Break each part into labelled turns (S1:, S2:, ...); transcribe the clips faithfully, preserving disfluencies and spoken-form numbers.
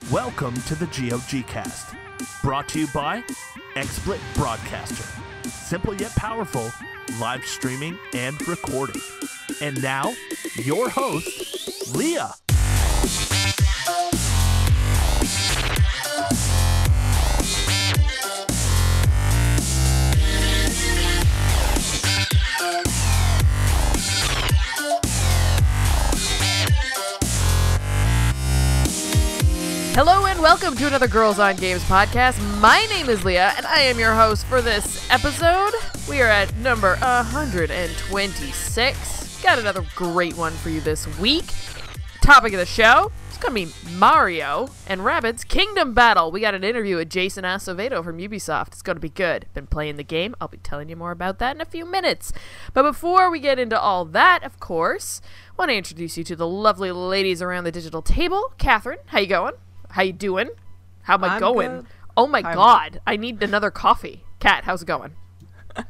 S1: Welcome to the G O G Cast, brought to you by XSplit Broadcaster. Simple yet powerful, live streaming and recording. And now, your host, Leah.
S2: Hello and welcome to another Girls on Games podcast. My name is Leah and I am your host for this episode. We are at number one hundred twenty-six. Got another great one for you this week. Topic of the show, it's going to be Mario and Rabbids Kingdom Battle. We got an interview with Jason Acevedo from Ubisoft. It's going to be good. Been playing the game. I'll be telling you more about that in a few minutes. But before we get into all that, of course, I want to introduce you to the lovely ladies around the digital table. Catherine, how you going? How you doing? How am I
S3: I'm
S2: going?
S3: good.
S2: Oh my
S3: I'm
S2: god, I need another coffee. Kat, how's it going?
S3: uh,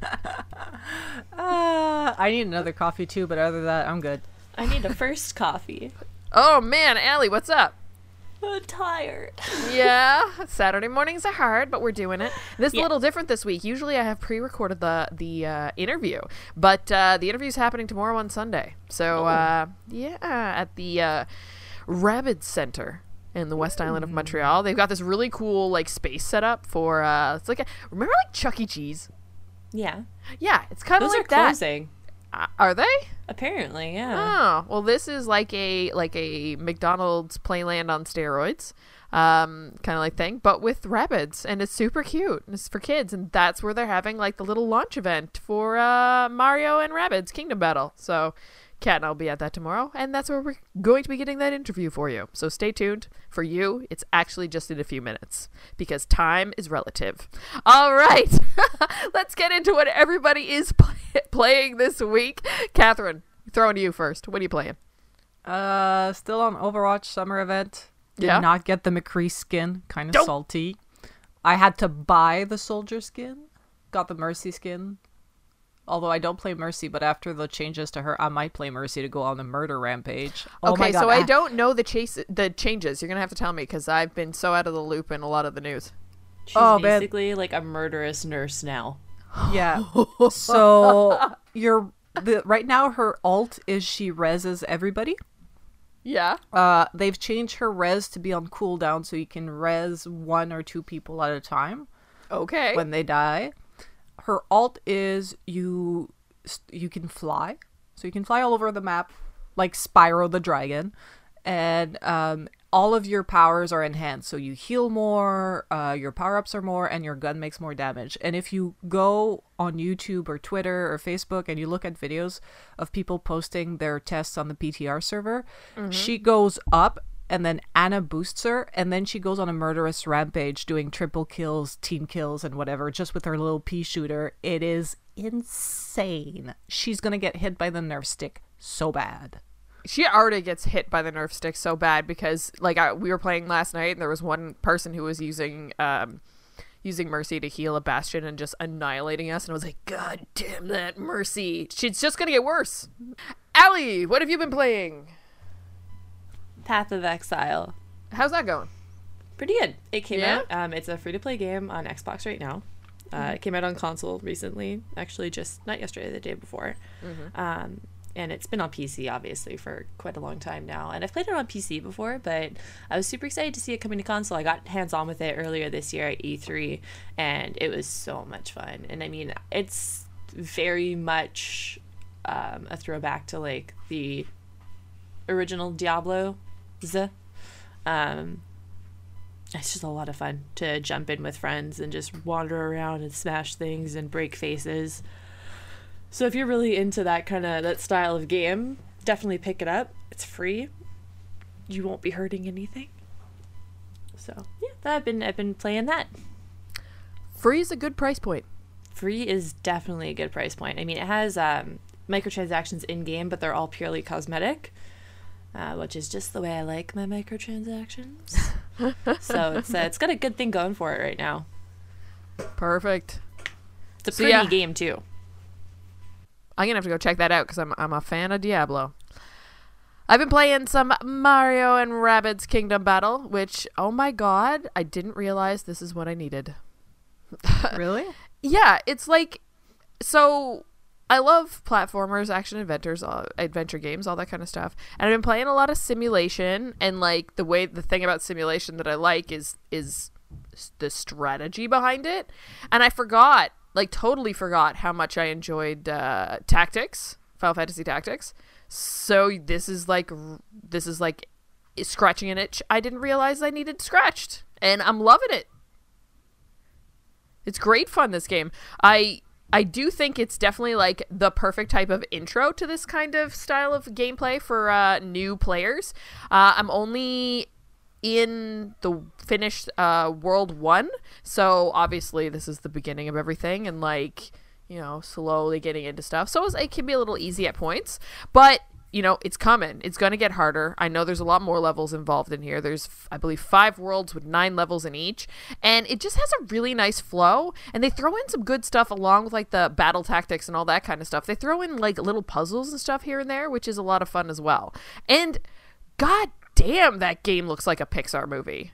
S3: I need another coffee too, but other than that, I'm good.
S4: I need a first coffee.
S2: Oh man, Allie, what's up?
S4: I'm tired.
S2: Yeah, Saturday mornings are hard, but we're doing it. This is
S4: Yeah.
S2: a little different this week. Usually I have pre-recorded the the uh, interview, but uh, the interview's happening tomorrow on Sunday. So, uh, yeah, at the uh, Rabbids Center in the West Island of Montreal. They've got this really cool like space set up for uh it's like a, remember like Chuck E. Cheese?
S4: Yeah.
S2: Yeah, it's kind of
S4: Those
S2: like
S4: are
S2: that.
S4: closing.
S2: Uh, are they?
S4: Apparently, yeah.
S2: Oh, well this is like a like a McDonald's Playland on steroids. Um kind of like thing, but with Rabbids, and it's super cute. It's for kids, and that's where they're having like the little launch event for uh Mario and Rabbids Kingdom Battle. So Kat and I'll be at that tomorrow, and that's where we're going to be getting that interview for you. So stay tuned. For you, it's actually just in a few minutes, because time is relative. All right, let's get into what everybody is play- playing this week. Catherine, throwing to you first. What are you playing?
S3: Uh, still on Overwatch summer event. Did
S2: Yeah?
S3: not get the McCree skin. Kind of
S2: Nope.
S3: salty. I had to buy the soldier skin. Got the Mercy skin. Although I don't play Mercy, but after the changes to her, I might play Mercy to go on the murder rampage. Oh
S2: Okay,
S3: my God.
S2: so I
S3: ah,
S2: don't know the chase, the changes. You're gonna have to tell me, because I've been so out of the loop in a lot of the news.
S4: She's
S3: Oh, man.
S4: basically like a murderous nurse now.
S3: Yeah. So you're the right now her alt is she reses everybody.
S2: Yeah.
S3: Uh, they've changed her res to be on cooldown, so you can res one or two people at a time
S2: Okay.
S3: when they die. Her alt is you you can fly, so you can fly all over the map like Spyro the Dragon, and um, all of your powers are enhanced. So you heal more, uh, your power ups are more, and your gun makes more damage. And if you go on YouTube or Twitter or Facebook and you look at videos of people posting their tests on the P T R server, she goes up. And then Anna boosts her, and then she goes on a murderous rampage doing triple kills, team kills, and whatever, just with her little pea shooter. It is insane. She's gonna get hit by the Nerf stick so bad.
S2: She already gets hit by the Nerf stick so bad, because like I, we were playing last night and there was one person who was using um using Mercy to heal a Bastion and just annihilating us, and I was like, god damn that Mercy, she's just gonna get worse. Allie, what have you been playing?
S4: Path of Exile.
S2: How's that going?
S4: Pretty good. It came
S2: Yeah?
S4: out. Um, it's a free-to-play game on Xbox right now. Uh, it came out on console recently. Actually, just not yesterday, the day before. Um, and it's been on P C, obviously, for quite a long time now. And I've played it on P C before, but I was super excited to see it coming to console. I got hands-on with it earlier this year at E three, and it was so much fun. And I mean, it's very much um, a throwback to, like, the original Diablo. Um, it's just a lot of fun to jump in with friends and just wander around and smash things and break faces. So if you're really into that kind of that style of game, definitely pick it up. It's free. You won't be hurting anything. So yeah, I've been I've been playing that.
S2: Free is a good price point.
S4: Free is definitely a good price point. I mean, it has um, microtransactions in game, but they're all purely cosmetic. Uh, which is just the way I like my microtransactions. So it's uh, it's got a good thing going for it right now.
S2: Perfect.
S4: It's a
S2: So,
S4: pretty
S2: yeah.
S4: game too.
S2: I'm gonna have to go check that out, because I'm I'm a fan of Diablo. I've been playing some Mario and Rabbids Kingdom Battle, which, oh my god, I didn't realize this is what I needed.
S3: Really?
S2: Yeah, it's like, so I love platformers, action adventures, uh, adventure games, all that kind of stuff. And I've been playing a lot of simulation, and like the way the thing about simulation that I like is is the strategy behind it. And I forgot, like totally forgot how much I enjoyed uh, Tactics, Final Fantasy Tactics. So this is like this is like scratching an itch I didn't realize I needed scratched, and I'm loving it. It's great fun, this game. I I do think it's definitely like the perfect type of intro to this kind of style of gameplay for uh, new players. Uh, I'm only in the finished uh, World One, so obviously this is the beginning of everything, and like, you know, slowly getting into stuff. So it can be a little easy at points, but you know, it's coming. It's going to get harder. I know there's a lot more levels involved in here. There's, I believe, five worlds with nine levels in each. And it just has a really nice flow. And they throw in some good stuff along with, like, the battle tactics and all that kind of stuff. They throw in, like, little puzzles and stuff here and there, which is a lot of fun as well. And god damn, that game looks like a Pixar movie.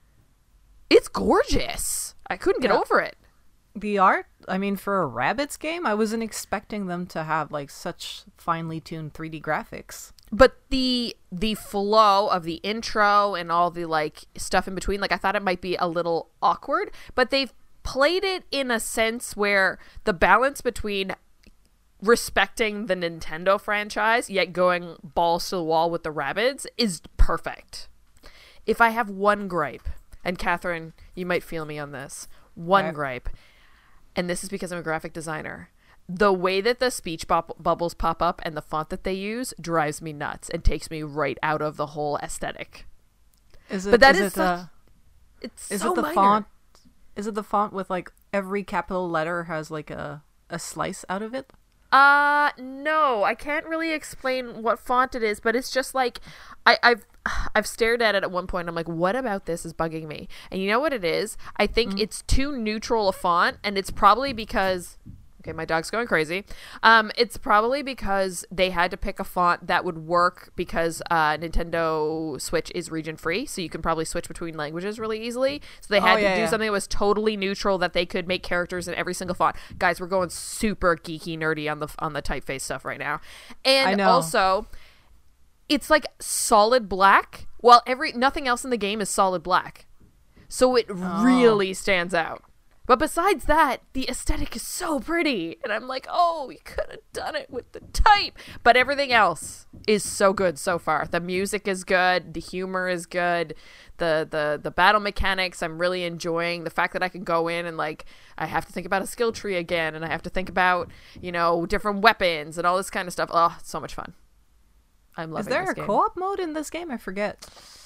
S2: It's gorgeous. I couldn't get
S3: Yeah.
S2: over it.
S3: The art, I mean, for a Rabbids game, I wasn't expecting them to have like such finely tuned three D graphics.
S2: But the the flow of the intro and all the like stuff in between, like I thought it might be a little awkward, but they've played it in a sense where the balance between respecting the Nintendo franchise yet going balls to the wall with the Rabbids is perfect. If I have one gripe, and Catherine, you might feel me on this, one
S3: Okay.
S2: gripe, and this is because I'm a graphic designer, the way that the speech bu- bubbles pop up and the font that they use drives me nuts and takes me right out of the whole aesthetic.
S3: Is it?
S2: But that
S3: is
S2: is
S3: it,
S2: such-
S3: uh,
S2: It's
S3: is
S2: so
S3: it the
S2: minor.
S3: font? Is it the font with like every capital letter has like a a slice out of it?
S2: Uh, no, I can't really explain what font it is, but it's just like, I, I've, I've stared at it at one point. I'm like, what about this is bugging me? And you know what it is? I think
S3: Mm-hmm.
S2: it's too neutral a font, and it's probably because, okay, my dog's going crazy. Um, it's probably because they had to pick a font that would work because uh, Nintendo Switch is region free, so you can probably switch between languages really easily. So they had
S3: Oh, yeah,
S2: to do
S3: yeah.
S2: something that was totally neutral that they could make characters in every single font. Guys, we're going super geeky nerdy on the on the typeface stuff right now. And
S3: I know.
S2: also, it's like solid black, while every nothing else in the game is solid black. So it
S3: Oh.
S2: really stands out. But besides that, the aesthetic is so pretty. And I'm like, oh, you could have done it with the type. But everything else is so good so far. The music is good. The humor is good. The, the, the battle mechanics, I'm really enjoying. The fact that I can go in and, like, I have to think about a skill tree again. And I have to think about, you know, different weapons and all this kind of stuff. Oh, it's so much fun. I'm loving
S3: Is there
S2: this
S3: a
S2: game.
S3: co-op mode in this game? I forget.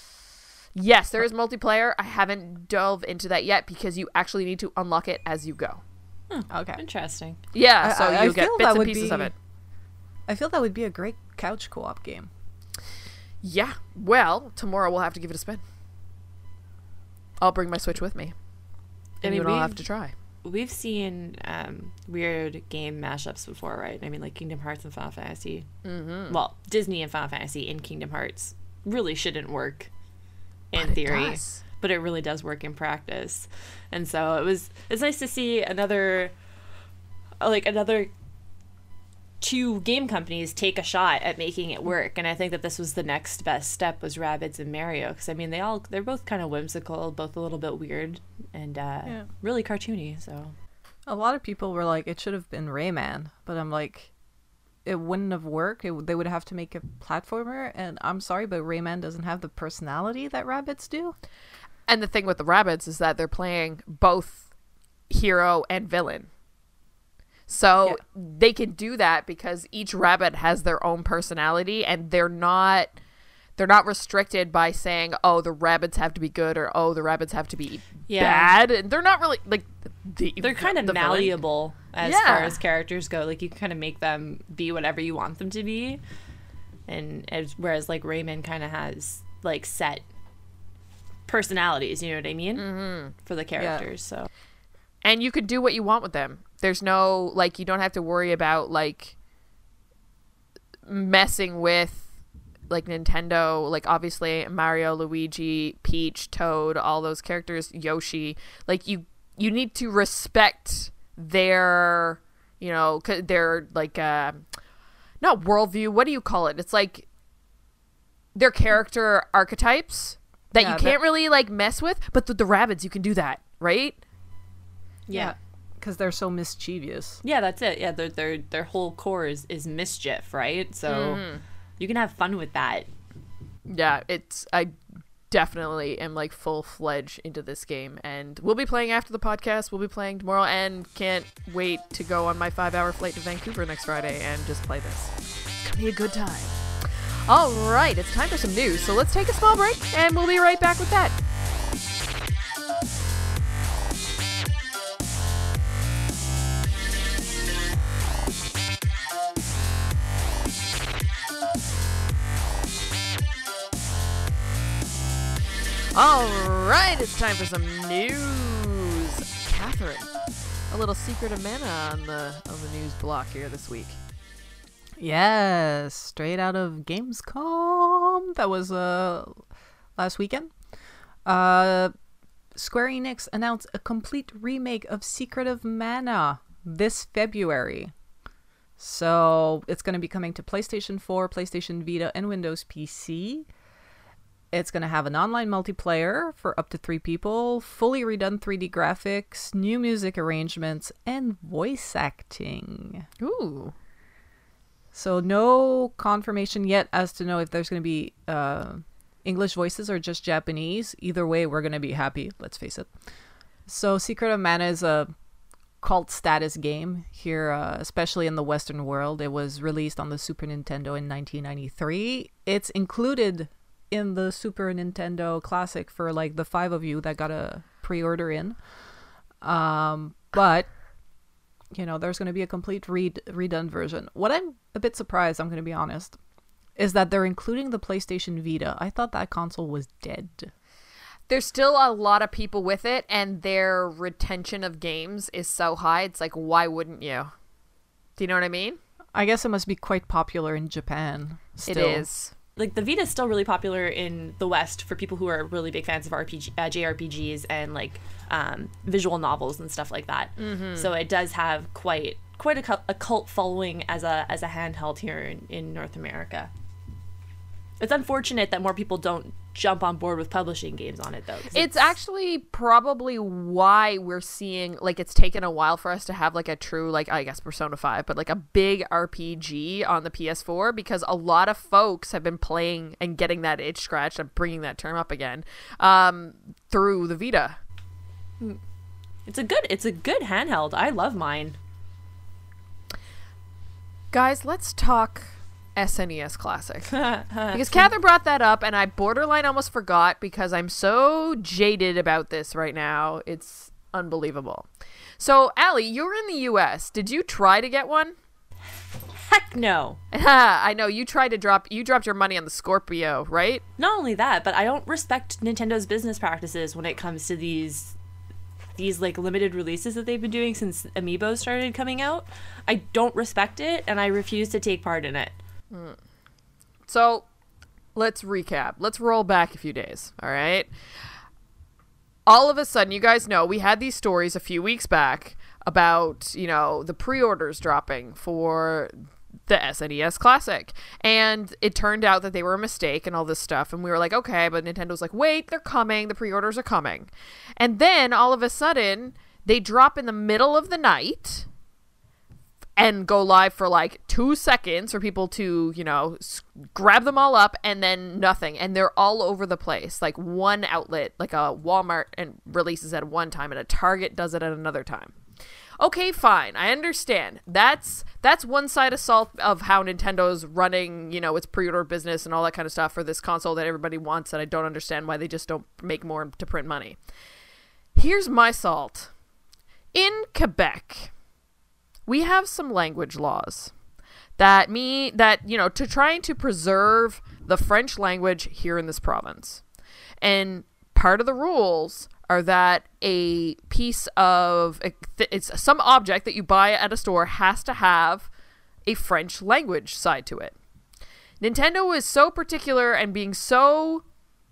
S2: Yes, there is multiplayer. I haven't delved into that yet because you actually need to unlock it as you go.
S3: Okay.
S4: Interesting.
S2: Yeah,
S3: I-
S2: so
S3: I- I
S2: you get
S3: feel
S2: bits
S3: that
S2: and
S3: would
S2: pieces of
S3: be-
S2: it.
S3: I feel that would be a great couch co-op game.
S2: Yeah, well, tomorrow we'll have to give it a spin. I'll bring my Switch with me.
S4: I
S2: And
S4: mean,
S2: you all have
S4: we've-
S2: to try.
S4: We've seen um, weird game mashups before, right? I mean, like Kingdom Hearts and Final Fantasy. Mm-hmm. Well, Disney and Final Fantasy in Kingdom Hearts really shouldn't work in
S2: But it
S4: theory,
S2: does.
S4: but it really does work in practice. And so it was. It's nice to see another, like another, two game companies take a shot at making it work. And I think that this was the next best step was Rabbids and Mario, because I mean they all they're both kind of whimsical, both a little bit weird and uh,
S3: Yeah.
S4: really cartoony. So.
S3: A lot of people were like, it should have been Rayman, but I'm like, it wouldn't have worked. It, they would have to make a platformer, and I'm sorry, but Rayman doesn't have the personality that Rabbids do.
S2: And the thing with the Rabbids is that they're playing both hero and villain. So
S3: Yeah.
S2: they can do that because each rabbit has their own personality, and they're not they're not restricted by saying, oh, the rabbits have to be good, or oh, the rabbits have to be
S4: Yeah.
S2: bad. And they're not really like the,
S4: They're kind of
S2: the villain.
S4: malleable as
S2: Yeah.
S4: far as characters go. Like you can kind of make them be whatever you want them to be, and as whereas like Rayman kind of has like set personalities. You know what I mean? Mm-hmm. For the characters. So
S2: And you could do what you want with them. There's no, like, you don't have to worry about, like, messing with like Nintendo, like obviously Mario, Luigi, Peach, Toad, all those characters, Yoshi, like you you need to respect their, you know, their like uh not worldview, what do you call it? It's like their character archetypes that
S3: Yeah,
S2: you can't
S3: that-
S2: really like mess with, but the, the rabbits you can do that, right?
S4: Yeah.
S3: Because they're so mischievous.
S4: Yeah, that's it. Yeah, their their their whole core is, is mischief, right? So
S2: Mm-hmm.
S4: you can have fun with that.
S2: Yeah, it's I definitely am like full-fledged into this game, and we'll be playing after the podcast. We'll be playing tomorrow, and can't wait to go on my five-hour flight to Vancouver next Friday and just play this. It's gonna be a good time. All right, it's time for some news, so let's take a small break, and we'll be right back with that. All right, it's time for some news. Catherine, a little secret of mana on the on the news block here this week.
S3: Yes, straight out of Gamescom. That was uh last weekend. Uh, Square Enix announced a complete remake of Secret of Mana this February. So it's going to be coming to PlayStation four, PlayStation Vita, and Windows P C. It's going to have an online multiplayer for up to three people, fully redone three D graphics, new music arrangements, and voice acting.
S2: Ooh.
S3: So no confirmation yet as to know if there's going to be uh, English voices or just Japanese. Either way, we're going to be happy, let's face it. So Secret of Mana is a cult status game here, uh, especially in the Western world. It was released on the Super Nintendo in nineteen ninety-three. It's included in the Super Nintendo Classic for like the five of you that got a pre-order in. Um, but, you know, there's going to be a complete read redone version. What I'm a bit surprised, I'm going to be honest, is that they're including the PlayStation Vita. I thought that console was dead.
S2: There's still a lot of people with it, and their retention of games is so high. It's like, why wouldn't you? Do you know what I mean?
S3: I guess it must be quite popular in Japan still.
S2: It is.
S4: Like the Vita is still really popular in the West for people who are really big fans of R P G, uh, J R P Gs and like um, visual novels and stuff like that. Mm-hmm. So it does have quite quite a, cu- a cult following as a as a handheld here in, in North America. It's unfortunate that more people don't jump on board with publishing games on it, though. 'cause
S2: It's actually probably why we're seeing, like, it's taken a while for us to have, like, a true, like, I guess Persona five, but, like, a big R P G on the P S four, because a lot of folks have been playing and getting that itch scratched, and bringing that term up again, um, through the Vita.
S4: It's a good it's a good handheld. I love mine.
S2: Guys, let's talk S N E S Classic. Because Catherine brought that up, and I borderline almost forgot because I'm so jaded about this right now. It's unbelievable. So, Allie, you're in the U S. Did you try to get one?
S4: Heck no.
S2: I know you tried to drop. You dropped your money on the Scorpio, right?
S4: Not only that, but I don't respect Nintendo's business practices when it comes to these these like limited releases that they've been doing since Amiibo started coming out. I don't respect it, and I refuse to take part in it.
S2: So, let's recap. Let's roll back a few days, all right? All of a sudden, you guys know, we had these stories a few weeks back about, you know, the pre-orders dropping for the S N E S Classic. And it turned out that they were a mistake and all this stuff. And we were like, okay, but Nintendo's like, wait, they're coming. The pre-orders are coming. And then, all of a sudden, they drop in the middle of the night and go live for like two seconds for people to, you know, s- grab them all up, and then nothing. And they're all over the place. Like one outlet, like a Walmart, and releases at one time, and a Target does it at another time. Okay, fine. I understand. That's that's one side of salt of how Nintendo's running, you know, its pre-order business and all that kind of stuff for this console that everybody wants, and I don't understand why they just don't make more to print money. Here's my salt. In Quebec, we have some language laws that me that you know to trying to preserve the French language here in this province. And part of the rules are that a piece of it's some object that you buy at a store has to have a French language side to it. Nintendo is so particular and being so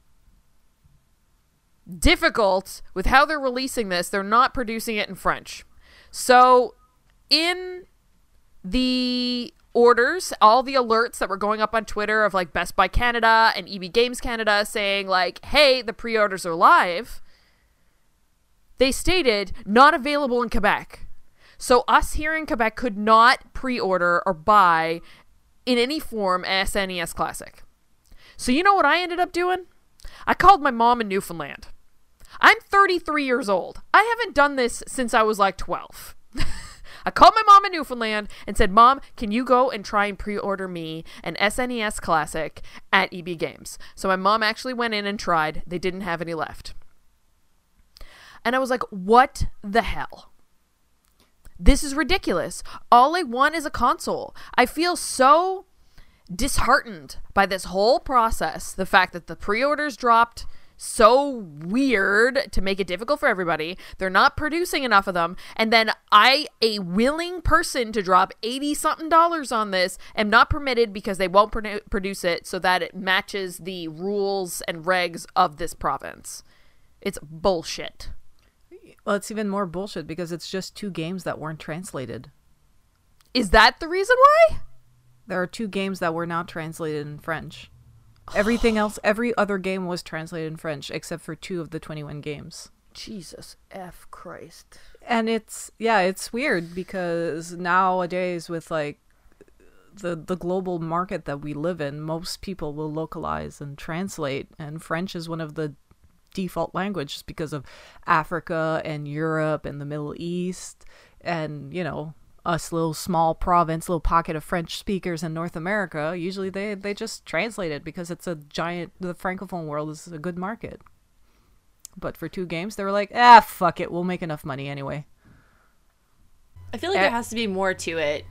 S2: difficult with how they're releasing this. They're not producing it in French. So in the orders, all the alerts that were going up on Twitter of like Best Buy Canada and E B Games Canada saying like, hey, the pre-orders are live, they stated not available in Quebec. So us here in Quebec could not pre-order or buy in any form S N E S Classic. So you know what I ended up doing? I called my mom in Newfoundland. I'm thirty-three years old. I haven't done this since I was like twelve. I called my mom in Newfoundland and said, Mom, can you go and try and pre-order me an S N E S Classic at E B Games? So my mom actually went in and tried. They didn't have any left. And I was like, what the hell? This is ridiculous. All I want is a console. I feel so disheartened by this whole process. The fact that the pre-orders dropped so weird to make it difficult for everybody. They're not producing enough of them. And then I, a willing person to drop eighty something dollars on this, am not permitted because they won't pro- produce it so that it matches the rules and regs of this province. It's bullshit.
S3: Well, it's even more bullshit because it's just two games that weren't translated.
S2: Is that the reason why?
S3: There are two games that were not translated in French. Everything else, every other game was translated in French except for two of the twenty-one games.
S2: Jesus F Christ.
S3: And it's, yeah, it's weird because nowadays with like the the global market that we live in, most people will localize and translate, and French is one of the default languages because of Africa and Europe and the Middle East and, you know, us little small province, little pocket of French speakers in North America. Usually they, they just translate it because it's a giant, the Francophone world is a good market. But for two games, they were like, ah, fuck it. We'll make enough money anyway.
S4: I feel like
S2: Uh,
S4: there has to be more to it.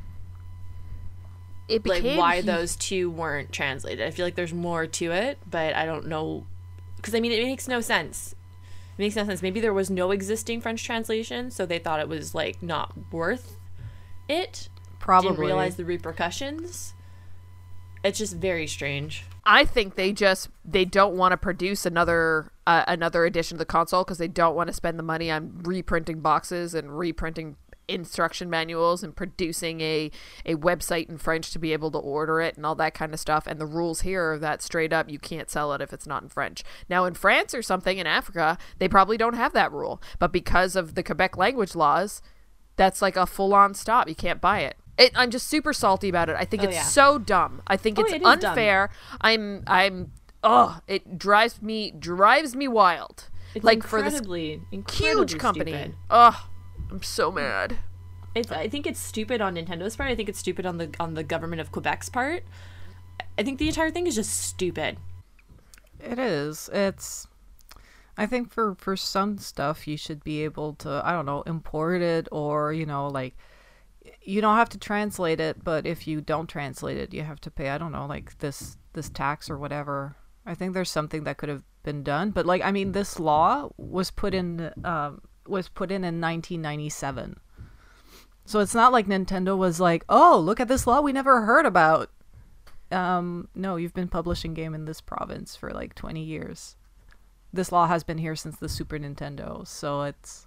S2: It
S4: Like
S2: became
S4: why
S2: he-
S4: those two weren't translated. I feel like there's more to it, but I don't know. Because, I mean, it makes no sense. It makes no sense. Maybe there was no existing French translation, so they thought it was, like, not worth it.
S3: Probably.
S4: Didn't realize the repercussions. It's just very strange.
S2: I think they just they don't want to produce another uh, another edition of the console because they don't want to spend the money on reprinting boxes and reprinting instruction manuals and producing a a website in French to be able to order it and all that kind of stuff. And the rules here are that straight up you can't sell it if it's not in French. Now in France or something in Africa, they probably don't have that rule, but because of the Quebec language laws, that's like a full-on stop. You can't buy it. It, I'm just super salty about it. I think
S4: Oh,
S2: it's
S4: yeah.
S2: so dumb. I think
S4: Oh,
S2: it's
S4: it is dumb.
S2: unfair. I'm I'm ugh, it drives me drives me wild.
S4: It's
S2: like for this
S4: incredibly, incredibly
S2: huge company.
S4: stupid.
S2: Ugh, I'm so mad.
S4: It's, I think it's stupid on Nintendo's part. I think it's stupid on the on the government of Quebec's part. I think the entire thing is just stupid.
S3: It is. It's, I think for, for some stuff you should be able to, I don't know, import it or, you know, like, you don't have to translate it, but if you don't translate it, you have to pay, I don't know, like this this tax or whatever. I think there's something that could have been done, but like, I mean, this law was put in um, was put in in nineteen ninety-seven. So it's not like Nintendo was like, oh, look at this law we never heard about. Um, no, you've been publishing game in this province for like twenty years. This law has been here since the Super Nintendo, so it's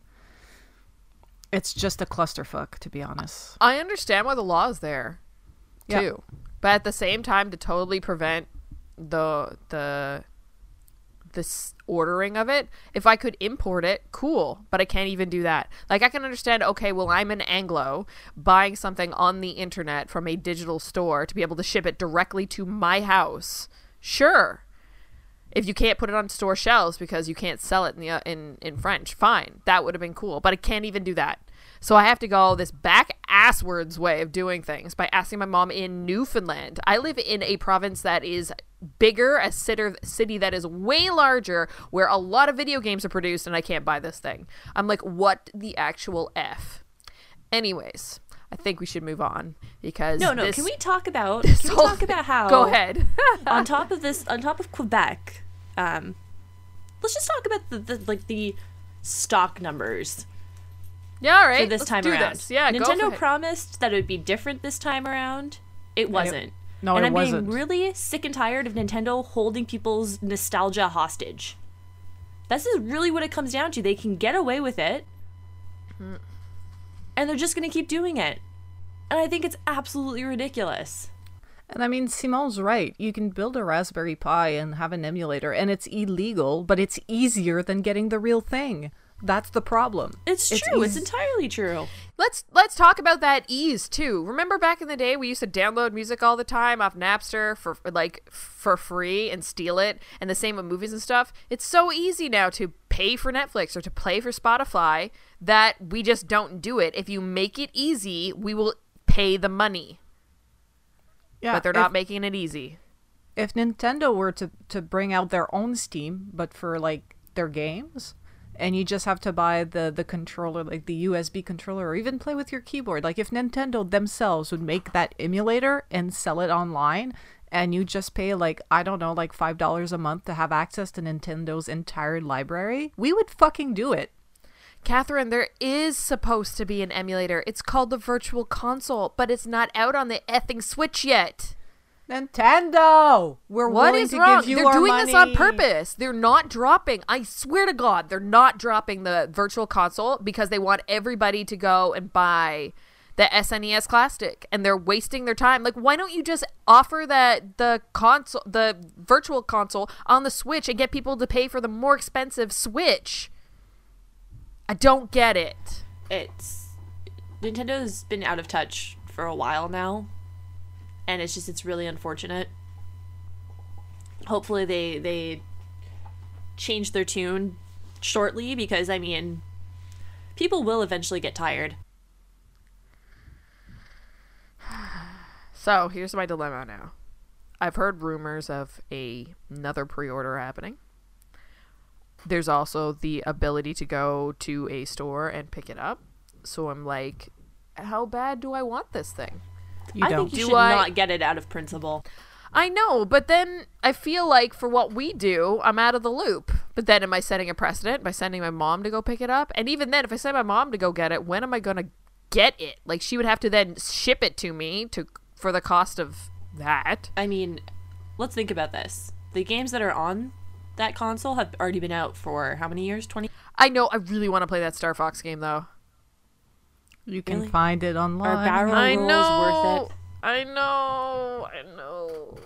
S3: it's just a clusterfuck, to be honest.
S2: I understand why the law is there,
S3: Yeah.
S2: too, but at the same time, to totally prevent the the this ordering of it, if I could import it, cool, but I can't even do that. Like, I can understand, okay, well, I'm an Anglo buying something on the internet from a digital store to be able to ship it directly to my house. Sure. If you can't put it on store shelves because you can't sell it in the, uh, in, in French, fine. That would have been cool, but I can't even do that. So I have to go this back asswards way of doing things by asking my mom in Newfoundland. I live in a province that is bigger, a city that is way larger, where a lot of video games are produced, and I can't buy this thing. I'm like, what the actual F? Anyways, I think we should move on because
S4: No, no.
S2: this,
S4: Can we talk about?
S2: this
S4: Can we
S2: whole
S4: talk
S2: thing-
S4: about how?
S2: Go ahead.
S4: on top of this, on top of Quebec, um, let's just talk about the, the like the stock numbers
S2: Yeah, all right.
S4: for this
S2: let's
S4: time
S2: do
S4: around.
S2: This. Yeah, go for
S4: Nintendo
S2: it.
S4: promised that it would be different this time around. It wasn't.
S3: No,
S4: and
S3: it
S4: I'm
S3: wasn't.
S4: getting really sick and tired of Nintendo holding people's nostalgia hostage. This is really what it comes down to. They can get away with it,
S2: Mm.
S4: and they're just going to keep doing it. And I think it's absolutely ridiculous.
S3: And I mean, Simon's right. You can build a Raspberry Pi and have an emulator, and it's illegal, but it's easier than getting the real thing. That's the problem.
S4: It's true. It's,
S3: eas-
S4: entirely true.
S2: Let's let's talk about that ease too. Remember back in the day we used to download music all the time off Napster for like for free and steal it, and the same with movies and stuff. It's so easy now to pay for Netflix or to pay for Spotify that we just don't do it. If you make it easy, we will pay the money.
S3: Yeah,
S2: But they're
S3: if-
S2: not making it easy.
S3: If Nintendo were to, to bring out their own Steam, but for like their games, and you just have to buy the, the controller, like the U S B controller, or even play with your keyboard. Like if Nintendo themselves would make that emulator and sell it online, and you just pay like, I don't know, like five dollars a month to have access to Nintendo's entire library, we would fucking do it.
S2: Catherine, there is supposed to be an emulator. It's called the Virtual Console, but it's not out on the effing Switch yet.
S3: Nintendo! We're
S2: What
S3: willing
S2: is
S3: to
S2: wrong?
S3: give you
S2: They're
S3: our
S2: doing
S3: money.
S2: this on purpose. They're not dropping. I swear to God, they're not dropping the Virtual Console because they want everybody to go and buy the S N E S Classic, and they're wasting their time. Like, why don't you just offer that the console, the Virtual Console on the Switch, and get people to pay for the more expensive Switch? I don't get it.
S4: It's Nintendo's been out of touch for a while now, and it's just it's really unfortunate. Hopefully they they change their tune shortly, because I mean, people will eventually get tired.
S2: So here's my dilemma now. I've heard rumors of a, another pre-order happening. There's also the ability to go to a store and pick it up. So I'm like, how bad do I want this thing?
S3: You
S4: I
S3: don't.
S4: think you
S2: Do
S4: should
S2: I-
S4: not get it out of principle.
S2: I know, but then I feel like for what we do, I'm out of the loop. But then am I setting a precedent by sending my mom to go pick it up? And even then, if I send my mom to go get it, when am I going to get it? Like, she would have to then ship it to me to for the cost of that.
S4: I mean, let's think about this. The games that are on that console have already been out for how many years? twenty?
S2: I know, I really want to play that Star Fox game, though.
S3: You can
S4: Really?
S3: find it online.
S4: Are barrel
S2: I
S4: rolls
S2: know.
S4: worth it?
S2: I know. I know.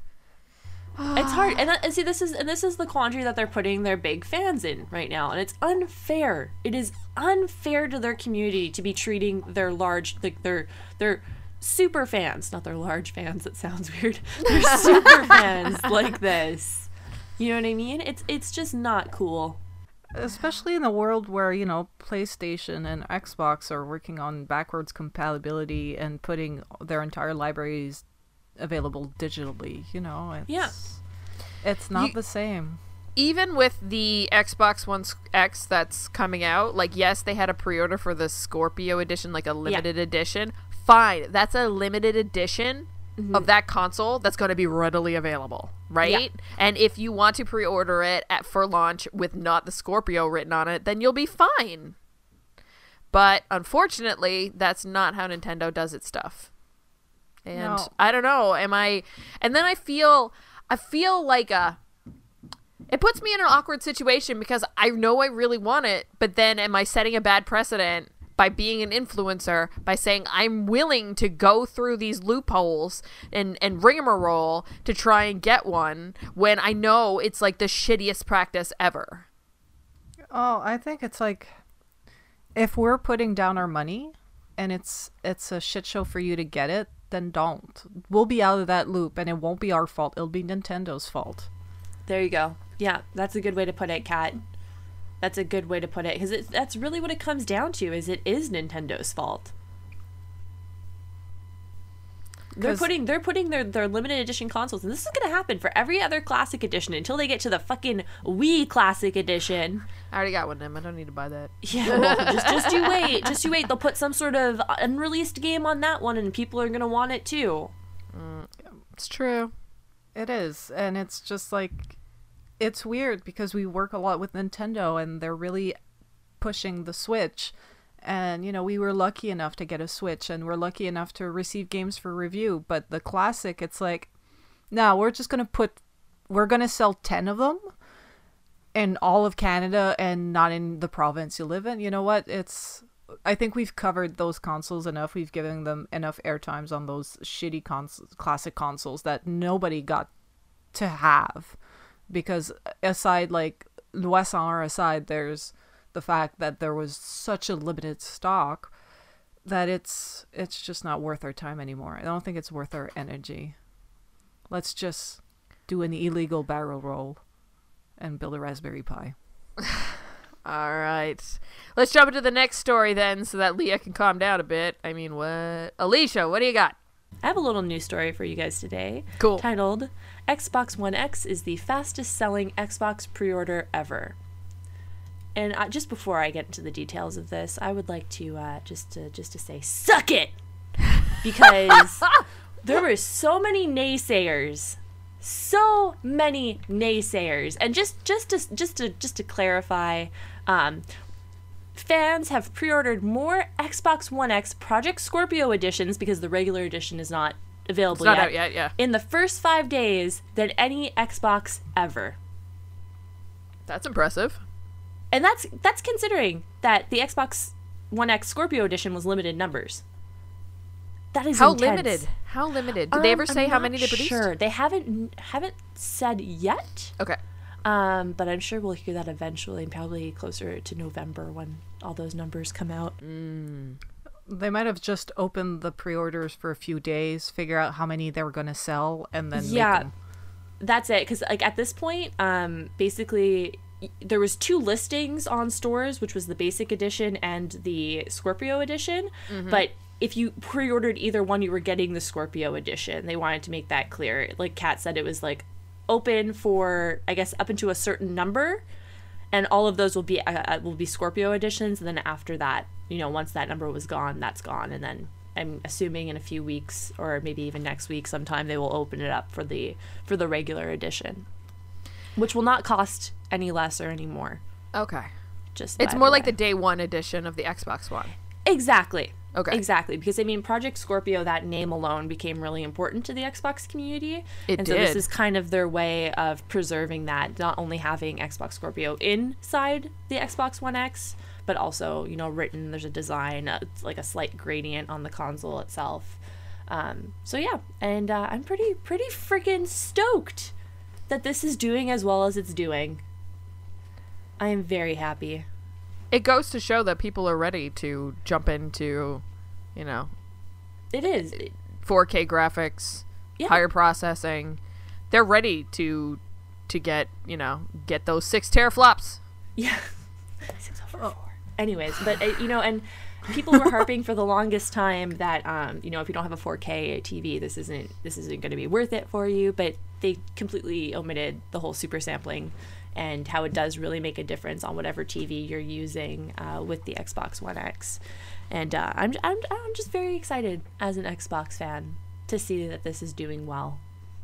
S4: It's hard, and, that, and see, this is and this is the quandary that they're putting their big fans in right now, and it's unfair. It is unfair to their community to be treating their large, like their their super fans, not their large fans. That sounds weird. Their super fans like this. You know what I mean? It's it's just not cool.
S3: Especially in a world where, you know, PlayStation and Xbox are working on backwards compatibility and putting their entire libraries available digitally, you know, it's,
S4: Yeah.
S3: it's not
S2: You-
S3: the same.
S2: Even with the Xbox One X that's coming out, like, yes, they had a pre-order for the Scorpio edition, like a limited edition. Fine, that's a limited edition of that console that's going to be readily available, right? And if you want to pre-order it at for launch with not the Scorpio written on it, then you'll be fine. But unfortunately, that's not how Nintendo does its stuff. And
S3: No.
S2: I don't know, am I and then I feel I feel like a it puts me in an awkward situation because I know I really want it, but then am I setting a bad precedent by being an influencer, by saying I'm willing to go through these loopholes and, and rigmarole to try and get one when I know it's like the shittiest practice ever?
S3: Oh, I think it's like, if we're putting down our money and it's it's a shit show for you to get it, then don't. We'll be out of that loop, and it won't be our fault. It'll be Nintendo's fault.
S4: There you go. Yeah, that's a good way to put it, Kat. That's a good way to put it, because that's really what it comes down to, is it is Nintendo's fault. They're
S3: 'Cause-
S4: putting they're putting their, their limited edition consoles, and this is going to happen for every other classic edition until they get to the fucking Wii Classic Edition.
S2: I already got one of them. I don't need to buy that.
S4: Yeah, well, just just you wait, just you wait. They'll put some sort of unreleased game on that one, and people are going to want it too.
S2: It's true.
S3: It is, and it's just like, it's weird because we work a lot with Nintendo and they're really pushing the Switch, And, you know, we were lucky enough to get a Switch, and we're lucky enough to receive games for review. But the Classic, it's like, no, we're just going to put, we're going to sell ten of them in all of Canada and not in the province you live in. You know what? It's, I think we've covered those consoles enough. We've given them enough airtimes on those shitty cons- classic consoles that nobody got to have. Because aside, like, Loisson aside, there's the fact that there was such a limited stock that it's it's just not worth our time anymore. I don't think it's worth our energy. Let's just do an illegal barrel roll and build a Raspberry Pi.
S2: All right. Let's jump into the next story then so that Leah can calm down a bit. I mean, what? Alicia, what do you got?
S4: I have a little news story for you guys today.
S2: Cool.
S4: Titled, Xbox One X is the fastest selling Xbox pre-order ever. And uh, just before I get into the details of this, I would like to uh, just to just to say, suck it, because there were so many naysayers, so many naysayers, and just just to just to just to clarify, um, fans have pre-ordered more Xbox One X Project Scorpio editions, because the regular edition is not available
S2: It's not
S4: yet,
S2: out yet, yeah.
S4: in the first five days than any Xbox ever.
S2: That's impressive.
S4: And that's that's considering that the Xbox One X Scorpio edition was limited numbers. That is
S2: How
S4: intense.
S2: limited? How limited? Did they ever
S4: Um,
S2: say
S4: I'm
S2: how
S4: not
S2: many they produced?
S4: Sure, they haven't haven't said yet.
S2: Okay.
S4: Um, but I'm sure we'll hear that eventually, probably closer to November when all those numbers come out.
S3: They might have just opened the pre-orders for a few days, figure out how many they were going to sell, and then
S4: Yeah,
S3: make them.
S4: that's it. Because like at this point, um, basically y- there was two listings on stores, which was the basic edition and the Scorpio edition. But if you pre-ordered either one, you were getting the Scorpio edition. They wanted to make that clear. Like Kat said, it was like open for, I guess, up into a certain number, and all of those will be uh, will be Scorpio editions. And then after that, you know, once that number was gone, that's gone. And then I'm assuming in a few weeks, or maybe even next week sometime, they will open it up for the for the regular edition, which will not cost any less or any more.
S2: Okay.
S4: Just
S2: It's
S4: by
S2: more
S4: the
S2: like
S4: way.
S2: the day one edition of the Xbox One.
S4: Exactly.
S2: Okay.
S4: Exactly. Because, I mean, Project Scorpio, that name alone became really important to the Xbox community.
S2: It
S4: and so this
S2: did.
S4: is kind of their way of preserving that, not only having Xbox Scorpio inside the Xbox One X, but also, you know, written, there's a design, uh, it's like a slight gradient on the console itself. Um, so, yeah. And uh, I'm pretty, pretty freaking stoked that this is doing as well as it's doing. I am very happy.
S2: It goes to show that people are ready to jump into, you know,
S4: It is.
S2: four K graphics,
S4: Yeah.
S2: higher processing. They're ready to to get, you know, get those six teraflops.
S4: Yeah. six over four. Anyways, but uh, you know, and people were harping for the longest time that um, you know, if you don't have a four K T V, this isn't this isn't going to be worth it for you. But they completely omitted the whole super sampling and how it does really make a difference on whatever T V you're using uh, with the Xbox One X. And uh, I'm I'm I'm just very excited as an Xbox fan to see that this is doing well.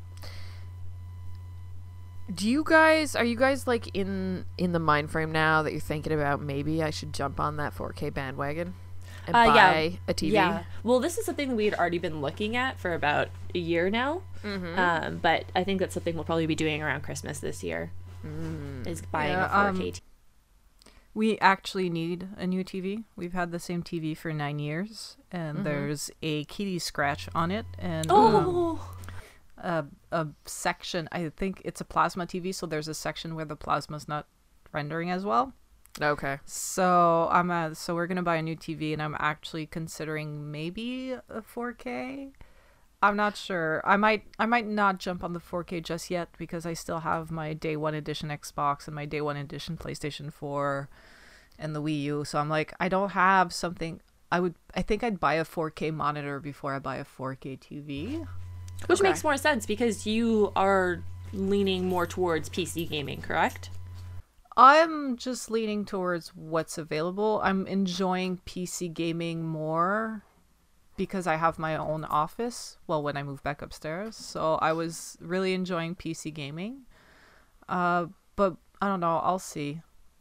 S2: Do you guys are you guys like in in the mind frame now that you're thinking about maybe I should jump on that four K bandwagon and
S4: Uh,
S2: buy
S4: yeah.
S2: a T V?
S4: Yeah. Well, this is something that we had already been looking at for about a year now.
S2: Mm-hmm.
S4: Um, but I think that's something we'll probably be doing around Christmas this year.
S2: Mm.
S4: Is buying
S3: Yeah,
S4: a four K
S3: um,
S4: T V.
S3: We actually need a new T V. We've had the same T V for nine years, and there's a kitty scratch on it, and um,
S4: Oh,
S3: a, a section. I think it's a plasma T V, so there's a section where the plasma's not rendering as well.
S2: Okay.
S3: So I'm uh, so we're gonna buy a new T V, and I'm actually considering maybe a four K. I'm not sure. I might I might not jump on the four K just yet because I still have my day one edition Xbox and my day one edition PlayStation four and the Wii U. So I'm like, I don't have something. I would I think I'd buy a four K monitor before I buy a four K T V.
S4: which
S2: Okay.
S4: makes more sense because you are leaning more towards P C gaming, correct?
S3: I'm just leaning towards what's available. I'm enjoying P C gaming more because I have my own office. Well, when I move back upstairs. So I was really enjoying P C gaming. Uh, but I don't know. I'll see.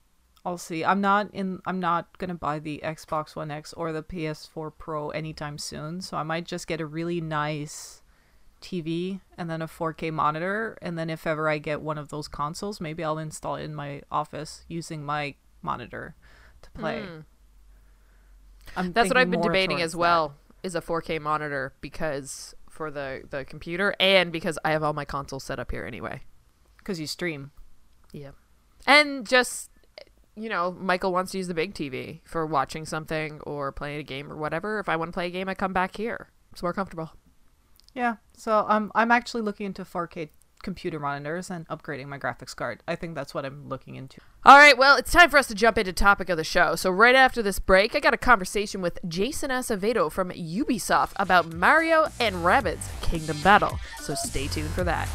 S3: I'll see. I'm not in. I'm not gonna buy the Xbox One X or the P S four Pro anytime soon. So I might just get a really nice T V and then a four K monitor. And then if ever I get one of those consoles, maybe I'll install it in my office using my monitor to play.
S2: Mm.
S3: I'm
S2: That's what I've been
S3: thinking more
S2: debating
S3: towards
S2: as well. Is a four K monitor because for the the computer and because I have all my consoles set up here anyway.
S3: Because you stream.
S2: Yeah. And just, you know, Michael wants to use the big T V for watching something or playing a game or whatever. If I want to play a game, I come back here. It's more comfortable.
S3: Yeah. So um, I'm actually looking into four K computer monitors and upgrading my graphics card. I think that's what I'm looking into.
S2: All right, well, it's time for us to jump into topic of the show. So right after this break, I got a conversation with Jason Acevedo from Ubisoft about Mario and Rabbids Kingdom Battle. So stay tuned for that.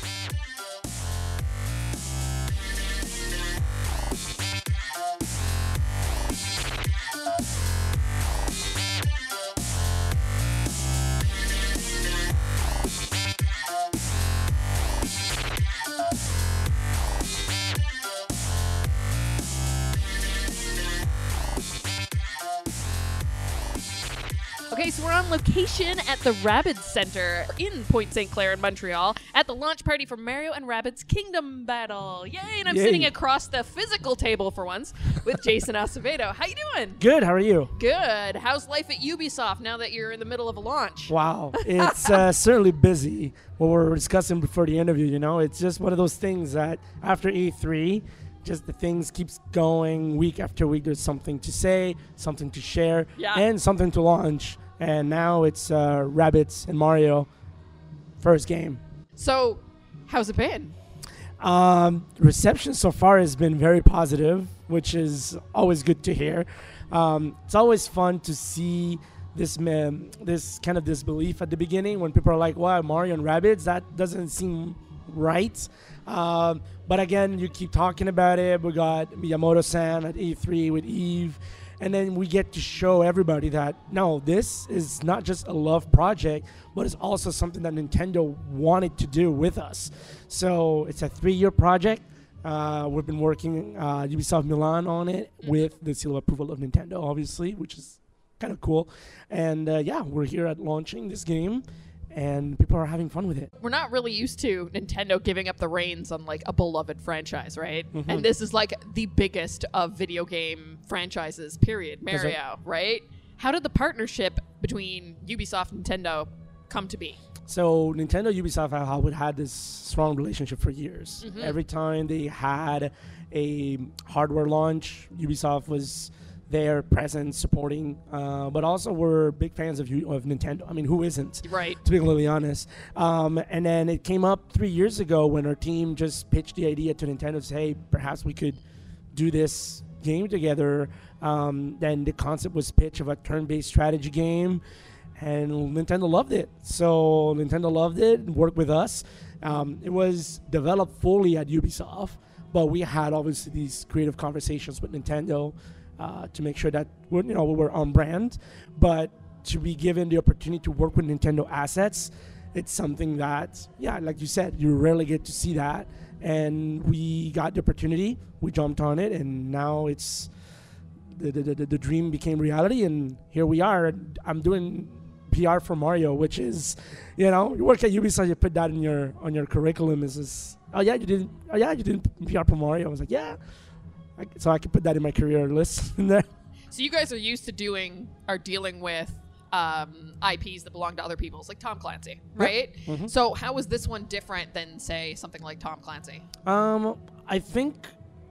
S2: Okay, so we're on location at the Rabbids Center in Point Saint Clair in Montreal at the launch party for Mario and Rabbids Kingdom Battle. Yay! And I'm
S5: Yay.
S2: sitting across the physical table for once with Jason Acevedo. How you doing?
S5: Good. How are you?
S2: Good. How's life at Ubisoft now that you're in the middle of a launch?
S5: Wow. It's uh, certainly busy. What we were discussing before the interview, you know, it's just one of those things that after E three, just the things keeps going week after week. There's something to say, something to share,
S2: Yeah.
S5: and something to launch. And now it's uh, Rabbids and Mario first game.
S2: So, how's it been?
S5: Um, reception so far has been very positive, which is always good to hear. Um, it's always fun to see this um, this kind of disbelief at the beginning when people are like, "Wow, Mario and Rabbids, that doesn't seem right." Um, but again, you keep talking about it. We got Miyamoto-san at E three with Eve. And then we get to show everybody that, no, this is not just a love project, but it's also something that Nintendo wanted to do with us. So it's a three-year project. Uh, we've been working uh, Ubisoft Milan on it with the seal of approval of Nintendo, obviously, which is kind of cool. And uh, yeah, we're here at launching this game, and people are having fun with it.
S2: We're not really used to Nintendo giving up the reins on like a beloved franchise, right?
S5: Mhm.
S2: And this is like the biggest of video game franchises, period.
S5: That's right.
S2: Mario, right? How did the partnership between Ubisoft and Nintendo come to be?
S5: So Nintendo Ubisoft have always had this strong relationship for years.
S2: Mhm.
S5: Every time they had a hardware launch, Ubisoft was there, present, supporting. Uh, but also, we're big fans of U- of Nintendo. I mean, who isn't?
S2: Right.
S5: To be completely honest. Um, and then it came up three years ago when our team just pitched the idea to Nintendo to say, hey, perhaps we could do this game together. Um, then the concept was pitched of a turn-based strategy game. And Nintendo loved it. So Nintendo loved it and worked with us. Um, it was developed fully at Ubisoft, but we had obviously these creative conversations with Nintendo uh, to make sure that we're, you know, we were on brand. But to be given the opportunity to work with Nintendo assets, it's something that, yeah, like you said, you rarely get to see that. And we got the opportunity, we jumped on it, and now it's the the, the, the dream became reality, and here we are. I'm doing P R for Mario, which is, you know, you work at Ubisoft, you put that in your on your curriculum. Is this? Oh yeah, you did. Oh yeah, you did P R for Mario. I was like, yeah. I, so I could put that in my career list in there.
S2: So you guys are used to doing or dealing with um, I Ps that belong to other people's, like Tom Clancy, right?
S5: Mhm.
S2: So how is this one different than, say, something like Tom Clancy?
S5: Um, I think,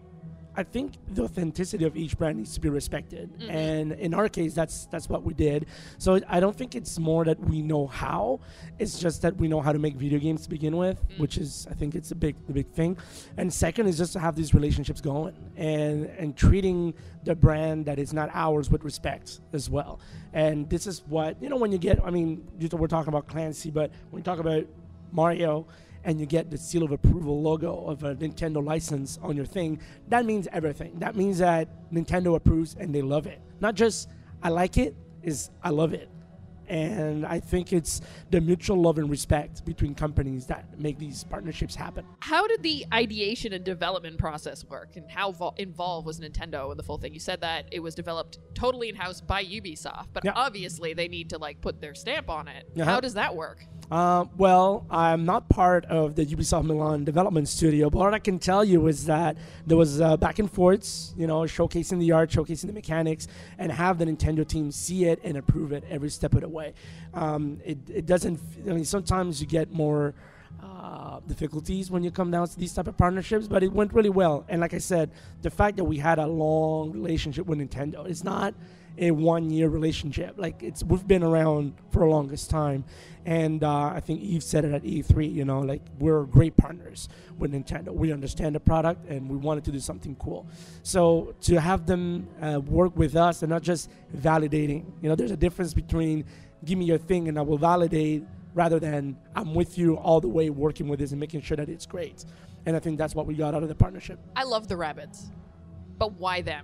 S5: I think the authenticity of each brand needs to be respected,
S2: Mhm.
S5: and in our case, that's that's what we did. So I don't think it's more that we know how; it's just that we know how to make video games to begin with,
S2: Mm.
S5: which is, I think, it's a big, the big thing. And second is just to have these relationships going and and treating the brand that is not ours with respect as well. And this is what, you know, when you get, I mean, you th- we're talking about Clancy, but when you talk about Mario, and you get the seal of approval logo of a Nintendo license on your thing, that means everything. That means that Nintendo approves and they love it. Not just I like it, is I love it. And I think it's the mutual love and respect between companies that make these partnerships happen.
S2: How did the ideation and development process work, and how vo- involved was Nintendo in the full thing? You said that it was developed totally in-house by Ubisoft, but
S5: Yeah.
S2: obviously they need to like put their stamp on it.
S5: Uh-huh.
S2: How does that work?
S5: Uh, well, I'm not part of the Ubisoft Milan development studio, but what I can tell you is that there was uh, back and forths, you know, showcasing the art, showcasing the mechanics, and have the Nintendo team see it and approve it every step of the way. Um, it, it doesn't, I mean, sometimes you get more uh, difficulties when you come down to these type of partnerships, but it went really well. And like I said, the fact that we had a long relationship with Nintendo, it's not a one-year relationship. Like it's we've been around for the longest time, and uh, I think Eve said it at E three. You know, like we're great partners with Nintendo. We understand the product, and we wanted to do something cool. So to have them uh, work with us and not just validating. You know, there's a difference between give me your thing and I will validate, rather than I'm with you all the way working with this and making sure that it's great. And I think that's what we got out of the partnership.
S2: I love the rabbits, but why them?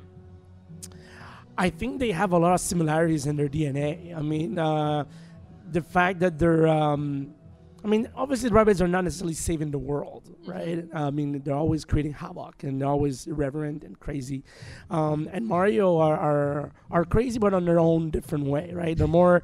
S5: I think they have a lot of similarities in their D N A. I mean, uh, the fact that they're, um, I mean, obviously the rabbits are not necessarily saving the world, right? I mean, they're always creating havoc and they're always irreverent and crazy. Um, and Mario are, are are crazy, but on their own different way, right? They're more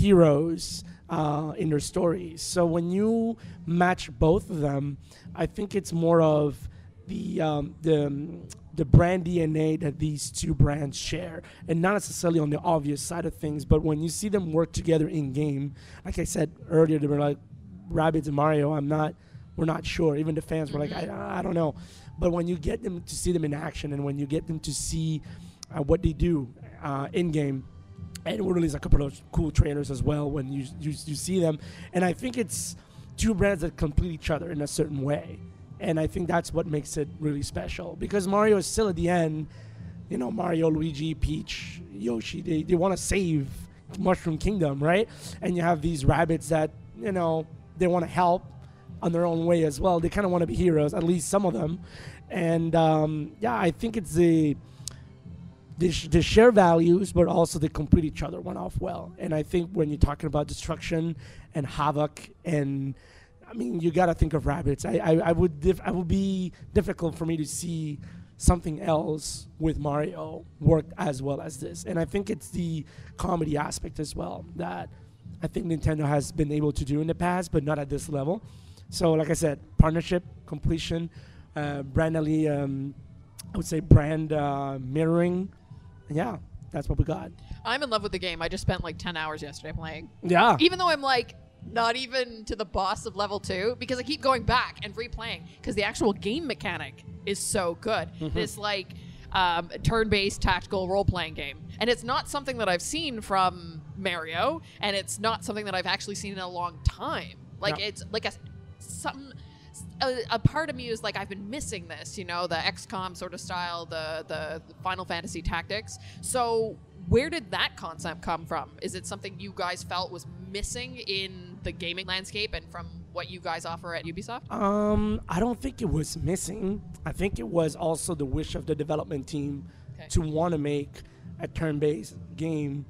S5: heroes uh, in their stories. So when you match both of them, I think it's more of the um, the um, the brand D N A that these two brands share, and not necessarily on the obvious side of things, but when you see them work together in game, like I said earlier, they were like Rabbids and Mario. I'm not, we're not sure. Even the fans were like, I, I don't know. But when you get them to see them in action, and when you get them to see uh, what they do uh, in game, and we release a couple of cool trailers as well when you, you you see them, and I think it's two brands that complete each other in a certain way. And I think that's what makes it really special, because Mario is still at the end, you know, Mario, Luigi, Peach, Yoshi, they, they want to save Mushroom Kingdom, right? And you have these rabbits that, you know, they want to help on their own way as well. They kind of want to be heroes, at least some of them. And um, yeah, I think it's the, they, sh- they share values, but also they complete each other one off well. And I think when you're talking about destruction and havoc and I mean, you gotta think of rabbits. I, I, I would, dif- I would be difficult for me to see something else with Mario work as well as this. And I think it's the comedy aspect as well that I think Nintendo has been able to do in the past, but not at this level. So, like I said, partnership, completion, uh, brand, um, I would say brand uh, mirroring. And yeah, that's what we got.
S2: I'm in love with the game. I just spent like ten hours yesterday playing.
S5: Yeah.
S2: Even though I'm like not even to the boss of level two, because I keep going back and replaying because the actual game mechanic is so good.
S5: Mm-hmm.
S2: This like um, turn-based tactical role-playing game, and it's not something that I've seen from Mario, and it's not something that I've actually seen in a long time. Like
S5: Yeah.
S2: it's like a some a, a part of me is like I've been missing this, you know, the X COM sort of style, the the, the Final Fantasy Tactics. So where did that concept come from? Is it something you guys felt was missing in the gaming landscape and from what you guys offer at Ubisoft?
S5: Um, I don't think it was missing. I think it was also the wish of the development team
S2: Okay.
S5: to want to make a turn-based game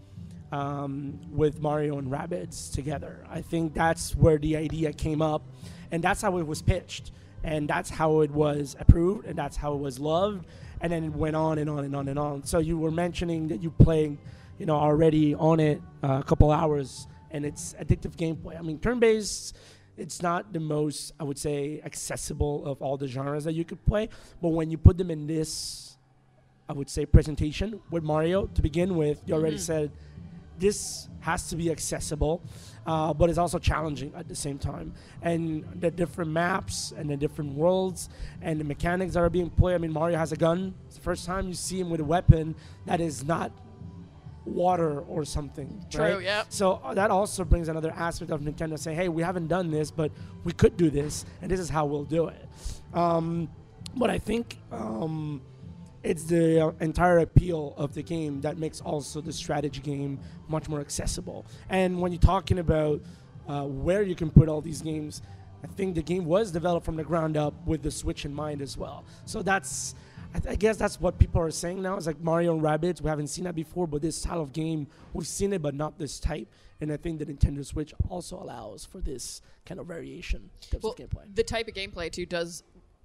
S5: um, with Mario and Rabbids together. I think that's where the idea came up, and that's how it was pitched, and that's how it was approved, and that's how it was loved, and then it went on and on and on and on. So you were mentioning that you playing, you know, already on it uh, a couple hours, and it's addictive gameplay. I mean, turn-based, it's not the most, I would say, accessible of all the genres that you could play, but when you put them in this, I would say, presentation with Mario, to begin with, you already
S2: Mhm.
S5: said, this has to be accessible, uh, but it's also challenging at the same time. And the different maps and the different worlds and the mechanics that are being played. I mean, Mario has a gun. It's the first time you see him with a weapon that is not water or something.
S2: True,
S5: right?
S2: yeah.
S5: So uh, that also brings another aspect of Nintendo saying, hey, we haven't done this, but we could do this, and this is how we'll do it. Um, but I think um, it's the uh, entire appeal of the game that makes also the strategy game much more accessible. And when you're talking about uh, where you can put all these games, I think the game was developed from the ground up with the Switch in mind as well. So that's, I, th- I guess that's what people are saying now. It's like Mario and Rabbids. We haven't seen that before, but this style of game, we've seen it, but not this type. And I think the Nintendo Switch also allows for this kind of variation in terms
S2: Well,
S5: of gameplay.
S2: the type of gameplay too does.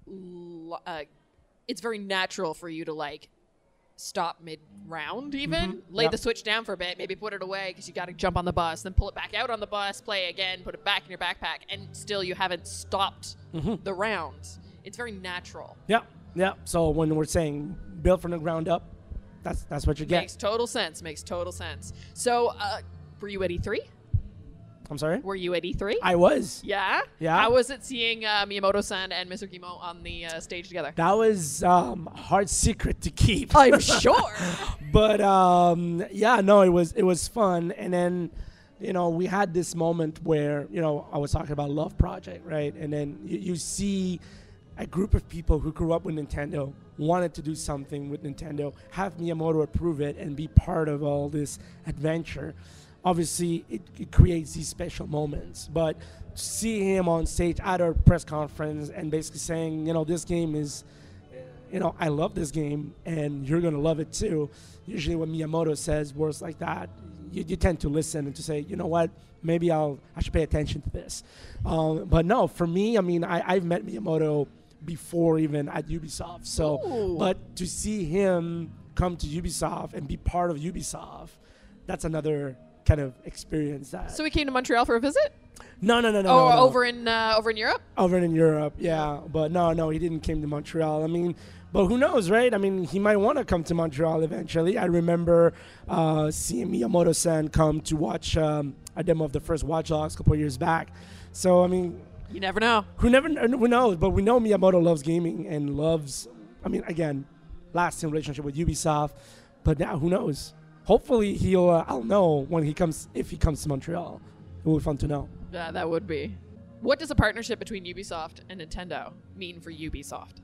S2: l- Uh, it's very natural for you to like stop mid round, even
S5: Mhm.
S2: lay
S5: Yep.
S2: the Switch down for a bit, maybe put it away because you got to jump on the bus, then pull it back out on the bus, play again, put it back in your backpack, and still you haven't stopped
S5: Mhm.
S2: the rounds. It's very natural.
S5: Yeah, yeah. So when we're saying build from the ground up, that's that's what you get.
S2: Makes total sense. Makes total sense. So, uh, were you at E three?
S5: I'm sorry?
S2: Were you at E three?
S5: I was.
S2: Yeah?
S5: Yeah.
S2: How was it seeing uh, Miyamoto-san and Mister Gimo on the uh, stage together?
S5: That was um, hard secret to keep.
S2: I'm sure.
S5: But um, yeah, no, it was it was fun. And then, you know, we had this moment where, you know, I was talking about Love Project, right? And then you, you see a group of people who grew up with Nintendo, wanted to do something with Nintendo, have Miyamoto approve it, and be part of all this adventure. Obviously, it, it creates these special moments. But to see him on stage at our press conference and basically saying, you know, this game is, you know, I love this game and you're going to love it too. Usually when Miyamoto says words like that, you, you tend to listen and to say, you know what, maybe I'll, I should pay attention to this. Um, but no, for me, I mean, I, I've met Miyamoto before even at Ubisoft. So,
S2: Ooh.
S5: but to see him come to Ubisoft and be part of Ubisoft, that's another kind of experience that.
S2: So he came to Montreal for a visit?
S5: no, no, no, no.
S2: oh,
S5: no, no.
S2: over in uh, over in Europe?
S5: Over in Europe, yeah. But no, no, he didn't came to Montreal. I mean, but who knows, right? I mean, he might want to come to Montreal eventually. I remember uh, seeing Miyamoto-san come to watch um, a demo of the first Watch Dogs a couple of years back. So, I mean,
S2: You never know.
S5: who never who knows? But we know Miyamoto loves gaming and loves, I mean, again, lasting relationship with Ubisoft. But now, who knows? Hopefully, he'll, uh, I'll know when he comes, if he comes to Montreal. It will be fun to know.
S2: Yeah, that would be. What does a partnership between Ubisoft and Nintendo mean for Ubisoft?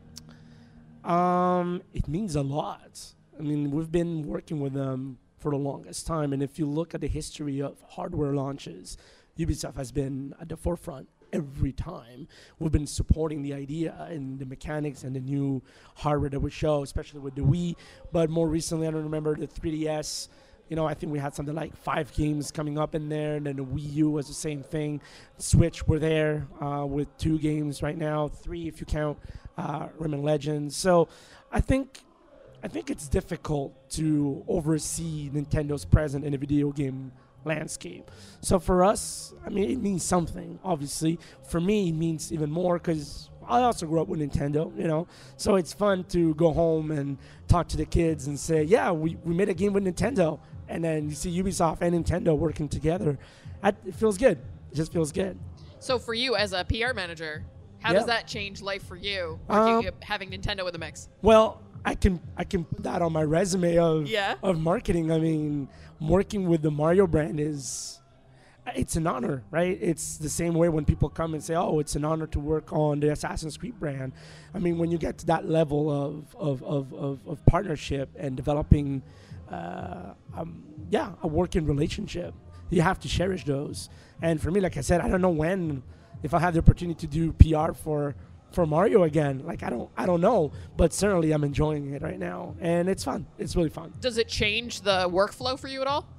S5: Um, it means a lot. I mean, we've been working with them for the longest time, and if you look at the history of hardware launches, Ubisoft has been at the forefront every time. We've been supporting the idea and the mechanics and the new hardware that we show, especially with the Wii. But more recently, I don't remember the three D S. You know, I think we had something like five games coming up in there, and then the Wii U was the same thing. Switch, we're there uh, with two games right now, three if you count uh, Rayman Legends. So I think I think it's difficult to oversee Nintendo's presence in the video game landscape. So for us, I mean, it means something, obviously. For me, it means even more because I also grew up with Nintendo, you know. So it's fun to go home and talk to the kids and say, yeah, we, we made a game with Nintendo. And then you see Ubisoft and Nintendo working together. That, it feels good. It just feels good.
S2: So for you as a P R manager, how
S5: Yeah.
S2: does that change life for you,
S5: Um,
S2: working, having Nintendo in the mix?
S5: Well, I can I can put that on my resume of
S2: Yeah.
S5: of marketing. I mean, working with the Mario brand is it's an honor, right? It's the same way when people come and say, "Oh, it's an honor to work on the Assassin's Creed brand." I mean, when you get to that level of of of, of, of partnership and developing, uh, um, yeah, a working relationship, you have to cherish those. And for me, like I said, I don't know when, if I have the opportunity to do P R for. for Mario again, like I don't, I don't know, but certainly I'm enjoying it right now, and it's fun. It's really fun.
S2: Does it change the workflow for you at all?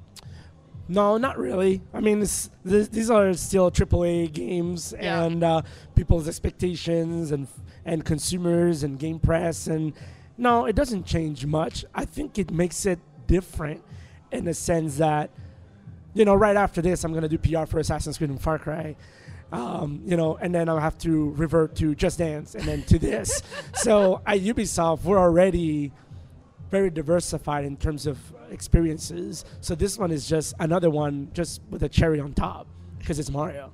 S5: No, not really. I mean, this, this, these are still triple A games,
S2: Yeah.
S5: and uh, people's expectations, and and consumers, and game press, and no, it doesn't change much. I think it makes it different in the sense that, you know, right after this, I'm gonna do P R for Assassin's Creed and Far Cry. Um, you know, and then I'll have to revert to Just Dance and then to this. So at Ubisoft, we're already very diversified in terms of experiences. So this one is just another one, just with a cherry on top, because it's Mario.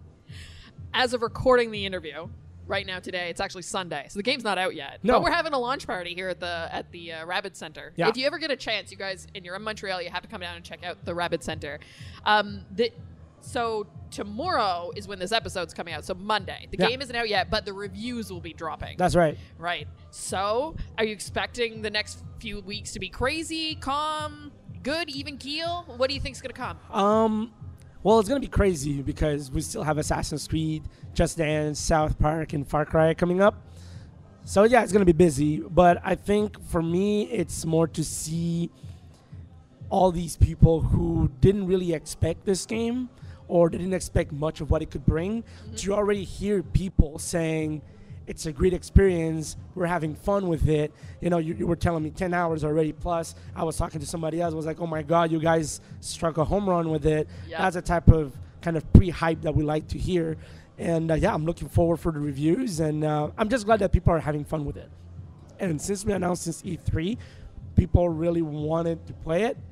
S2: As of recording the interview, right now today, it's actually Sunday, so the game's not out yet.
S5: No.
S2: But we're having a launch party here at the at the uh, Rabbids Center.
S5: Yeah.
S2: If you ever get a chance, you guys, and you're in Montreal, you have to come down and check out the Rabbids Center. Um, the So tomorrow is when this episode's coming out. So Monday. The
S5: Yeah.
S2: game isn't out yet, but the reviews will be dropping.
S5: That's right.
S2: Right. So are you expecting the next few weeks to be crazy, calm, good, even keel? What do you think's going to come?
S5: Um, well, it's gonna be crazy because we still have Assassin's Creed, Just Dance, South Park, and Far Cry coming up. So yeah, it's gonna be busy. But I think for me, it's more to see all these people who didn't really expect this game or didn't expect much of what it could bring, mm-hmm. to already hear people saying it's a great experience, we're having fun with it. You know, you, you were telling me ten hours already plus. I was talking to somebody else, was like, oh my God, you guys struck a home run with it. Yep. That's a type of kind of pre-hype that we like to hear. And uh, yeah, I'm looking forward for the reviews, and uh, I'm just glad that people are having fun with it. And since we announced since E three, people really wanted to play it,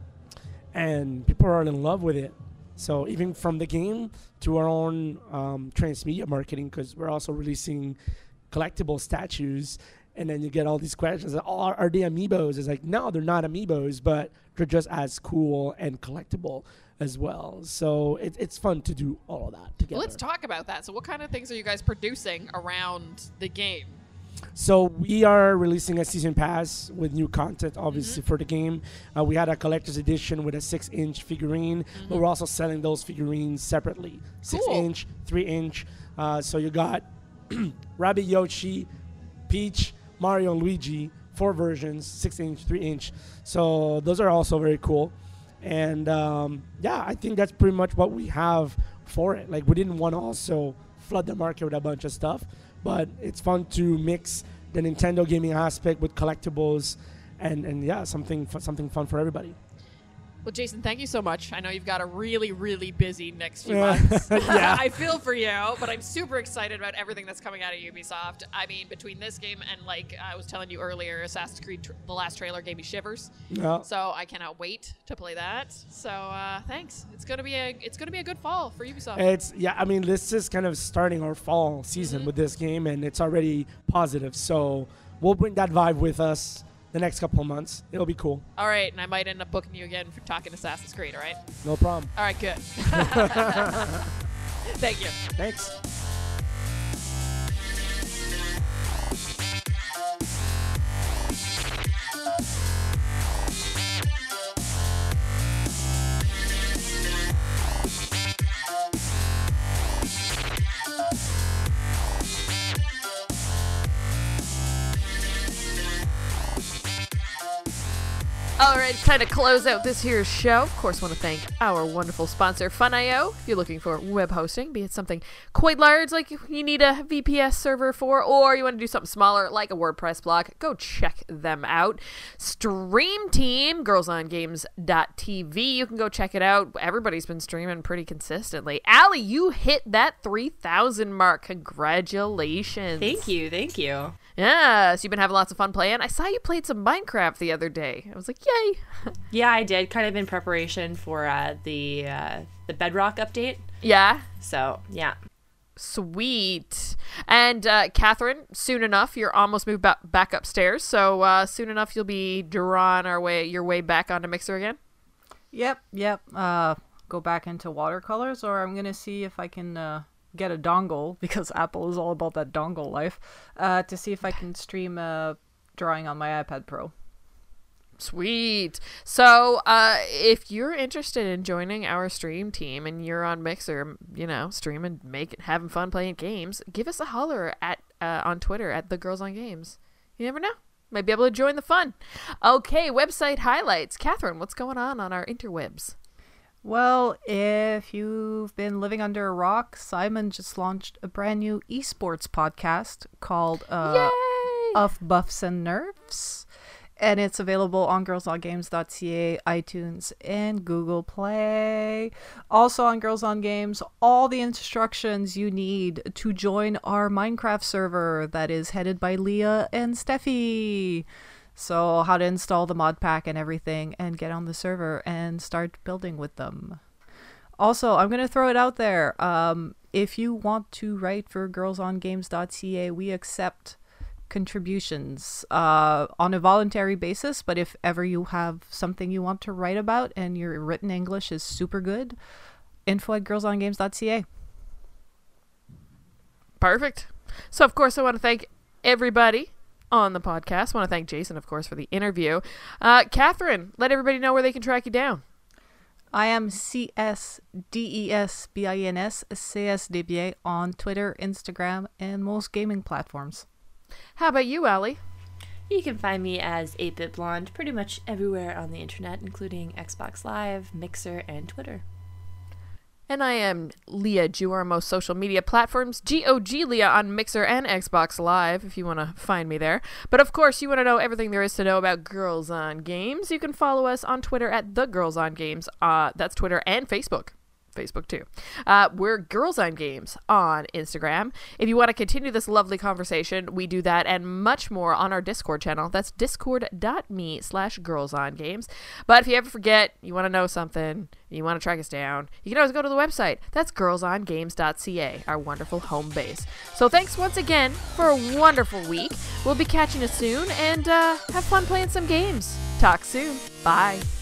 S5: and people are in love with it. So even from the game to our own um, transmedia marketing, because we're also releasing collectible statues, and then you get all these questions. Are, are they amiibos? It's like, no, they're not amiibos, but they're just as cool and collectible as well. So it, it's fun to do all of that together.
S2: Well, let's talk about that. So what kind of things are you guys producing around the game?
S5: So we are releasing a season pass with new content, obviously, mm-hmm. for the game. Uh, we had a collector's edition with a six-inch figurine, mm-hmm. but we're also selling those figurines separately. Six-inch, cool. three-inch. Uh, so you got Rabbit Yoshi, Peach, Mario, and Luigi, four versions, six-inch, three-inch. So those are also very cool. And, um, yeah, I think that's pretty much what we have for it. Like, we didn't want to also flood the market with a bunch of stuff. But it's fun to mix the Nintendo gaming aspect with collectibles, and, and yeah, something fu- something fun for everybody.
S2: Well, Jason, thank you so much. I know you've got a really, really busy next few months.
S5: Yeah.
S2: I feel for you, but I'm super excited about everything that's coming out of Ubisoft. I mean, between this game and, like I was telling you earlier, Assassin's Creed, tr- the last trailer gave me shivers.
S5: Yeah.
S2: So I cannot wait to play that. So uh, thanks. It's gonna be a it's gonna be a good fall for Ubisoft.
S5: It's yeah. I mean, this is kind of starting our fall season mm-hmm. with this game, and it's already positive. So we'll bring that vibe with us the next couple of months. It'll be cool.
S2: All right, and I might end up booking you again for talking Assassin's Creed, all right?
S5: No problem.
S2: All right, good. Thank you.
S5: Thanks.
S2: All right, it's time to close out this here show. Of course, want to thank our wonderful sponsor, Fun dot I O. If you're looking for web hosting, be it something quite large like you need a V P S server for, or you want to do something smaller like a WordPress blog, go check them out. Stream Team, girls on games dot t v. You can go check it out. Everybody's been streaming pretty consistently. Allie, you hit that three thousand mark. Congratulations.
S4: Thank you. Thank you.
S2: Yeah, so you've been having lots of fun playing. I saw you played some Minecraft the other day. I was like, yay.
S4: Yeah, I did, kind of in preparation for uh, the uh, the Bedrock update.
S2: Yeah.
S4: So, yeah.
S2: Sweet. And uh, Catherine, soon enough, you're almost moved ba- back upstairs. So uh, soon enough, you'll be drawing our way, your way back onto Mixer again?
S3: Yep, yep. Uh, go back into watercolors, or I'm going to see if I can... Uh... get a dongle, because Apple is all about that dongle life, uh, to see if I can stream uh, drawing on my iPad Pro.
S2: Sweet. So uh, if you're interested in joining our stream team and you're on Mixer, you know, streaming, making, having fun playing games, give us a holler at uh, on Twitter at The Girls on Games. You never know. Might be able to join the fun. Okay, website highlights. Catherine, what's going on on our interwebs?
S3: Well, if you've been living under a rock, Simon just launched a brand new esports podcast called uh, Of Buffs and Nerfs. And it's available on girls on games dot c a, iTunes, and Google Play. Also on Girls on Games, all the instructions you need to join our Minecraft server that is headed by Leah and Steffi. So how to install the mod pack and everything and get on the server and start building with them. Also, I'm going to throw it out there. Um, if you want to write for girls on games dot c a, we accept contributions uh, on a voluntary basis. But if ever you have something you want to write about and your written English is super good, info at girls on games dot c a.
S2: Perfect. So, of course, I want to thank everybody on the podcast. I want to thank Jason, of course, for the interview. Uh, Catherine, let everybody know where they can track you down.
S3: I am C S D E S B I N S C S D B A on Twitter, Instagram, and most gaming platforms.
S2: How about you, Allie?
S4: You can find me as eight bit Blonde pretty much everywhere on the internet, including Xbox Live, Mixer, and Twitter.
S2: And I am Leah Jew on most social media platforms. G O G Leah on Mixer and Xbox Live if you want to find me there. But of course, you want to know everything there is to know about Girls on Games. You can follow us on Twitter at The Girls on Games. Uh, that's Twitter and Facebook. Facebook too. Uh, we're Girls on Games on Instagram. If you want to continue this lovely conversation, we do that and much more on our Discord channel. That's discord.me slash girls on games. But if you ever forget, you want to know something, you want to track us down, you can always go to the website. That's girls on games dot c a, our wonderful home base. So thanks once again for a wonderful week. We'll be catching us soon and uh, have fun playing some games. Talk soon. Bye.